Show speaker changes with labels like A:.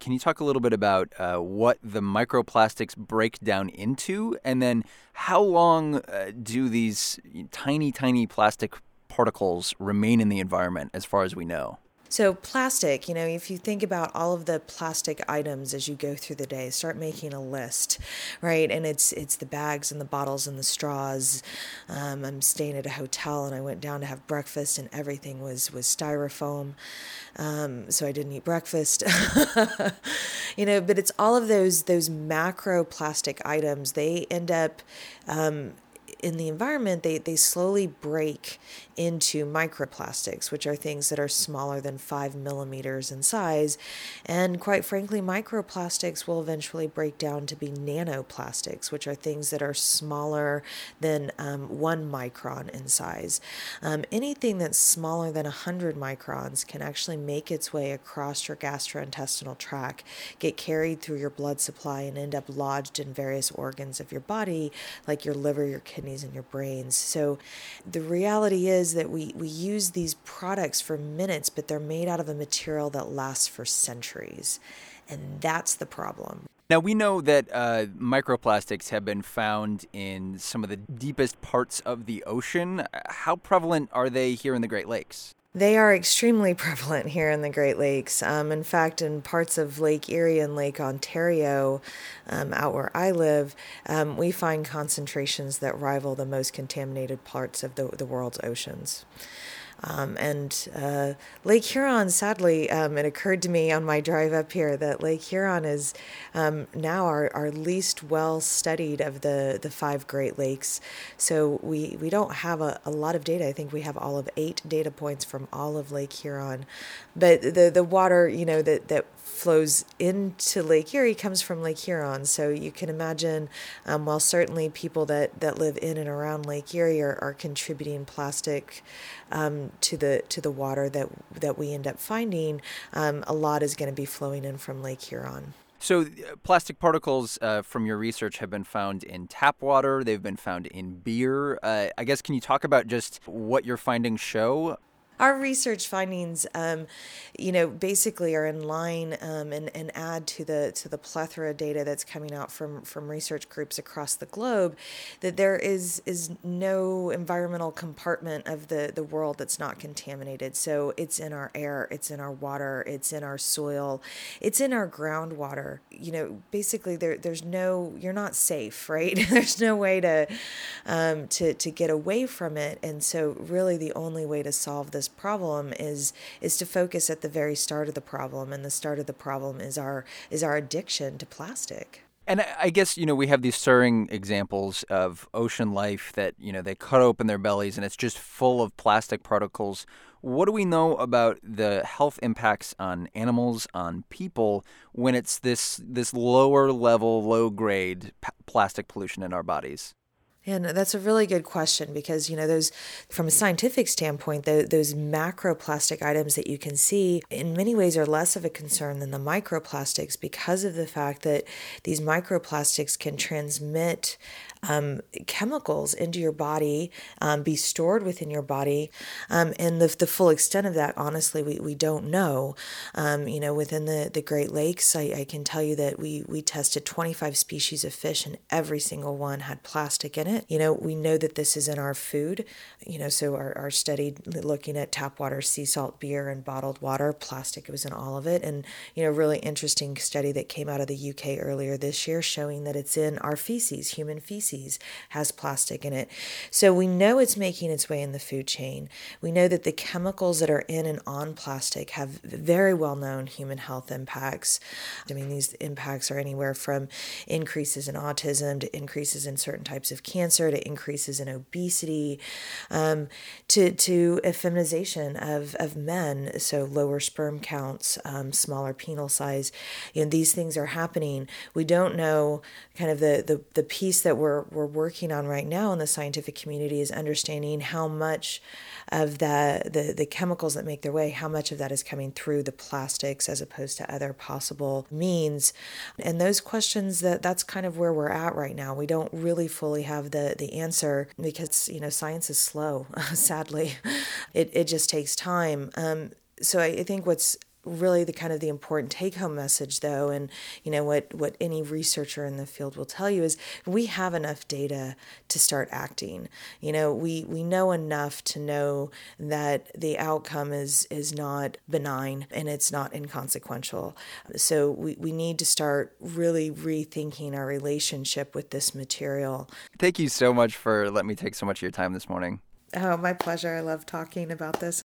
A: can you talk a little bit about what the microplastics break down into, and then how long do these tiny, tiny plastic particles remain in the environment as far as we know?
B: So plastic, if you think about all of the plastic items as you go through the day, start making a list, right? And it's the bags and the bottles and the straws. I'm staying at a hotel and I went down to have breakfast and everything was styrofoam. So I didn't eat breakfast. But it's all of those macro plastic items. They end up in the environment, they slowly break into microplastics, which are things that are smaller than 5 millimeters in size. And quite frankly, microplastics will eventually break down to be nanoplastics, which are things that are smaller than 1 micron in size. Anything that's smaller than 100 microns can actually make its way across your gastrointestinal tract, get carried through your blood supply, and end up lodged in various organs of your body, like your liver, your kidneys, and your brains. So the reality is that we use these products for minutes, but they're made out of a material that lasts for centuries. And that's the problem.
A: Now, we know that microplastics have been found in some of the deepest parts of the ocean. How prevalent are they here in the Great Lakes?
B: They are extremely prevalent here in the Great Lakes. In fact, in parts of Lake Erie and Lake Ontario, out where I live, we find concentrations that rival the most contaminated parts of the world's oceans. And Lake Huron, sadly, it occurred to me on my drive up here that Lake Huron is now our least well studied of the 5 Great Lakes. So we don't have a lot of data. I think we have all of 8 data points from all of Lake Huron. But the water, that flows into Lake Erie comes from Lake Huron. So you can imagine, while certainly people that live in and around Lake Erie are contributing plastic to the water that we end up finding, a lot is going to be flowing in from Lake Huron.
A: So plastic particles from your research have been found in tap water. They've been found in beer. I guess, can you talk about just what your findings show?
B: Our research findings, basically are in line and add to the plethora of data that's coming out from research groups across the globe, that there is no environmental compartment of the world that's not contaminated. So it's in our air, it's in our water, it's in our soil, it's in our groundwater. Basically you're not safe, right? There's no way to get away from it. And so really the only way to solve this problem is to focus at the very start of the problem, and the start of the problem is our addiction to plastic.
A: And I guess, we have these stirring examples of ocean life that, they cut open their bellies and it's just full of plastic particles. What do we know about the health impacts on animals, on people, when it's this lower level, low grade plastic pollution in our bodies?
B: And that's a really good question because, those, from a scientific standpoint, those macroplastic items that you can see in many ways are less of a concern than the microplastics, because of the fact that these microplastics can transmit chemicals into your body, be stored within your body. And the full extent of that, honestly, we don't know. Within the Great Lakes, I can tell you that we tested 25 species of fish and every single one had plastic in it. We know that this is in our food, so our study looking at tap water, sea salt, beer, and bottled water, plastic was in all of it. And, really interesting study that came out of the UK earlier this year showing that it's in our feces, human feces has plastic in it. So we know it's making its way in the food chain. We know that the chemicals that are in and on plastic have very well-known human health impacts. These impacts are anywhere from increases in autism to increases in certain types of cancer to increases in obesity, to effeminization of men, so lower sperm counts, smaller penile size. These things are happening. We don't know kind of the piece that we're working on right now in the scientific community is understanding how much of the chemicals that make their way, how much of that is coming through the plastics as opposed to other possible means. And those questions, that's kind of where we're at right now. We don't really fully have the answer because, science is slow, sadly. It just takes time. So I think what's really the kind of the important take-home message, though, and what any researcher in the field will tell you is we have enough data to start acting. We know enough to know that the outcome is not benign and it's not inconsequential. So we need to start really rethinking our relationship with this material.
A: Thank you so much for letting me take so much of your time this morning.
B: Oh, my pleasure. I love talking about this.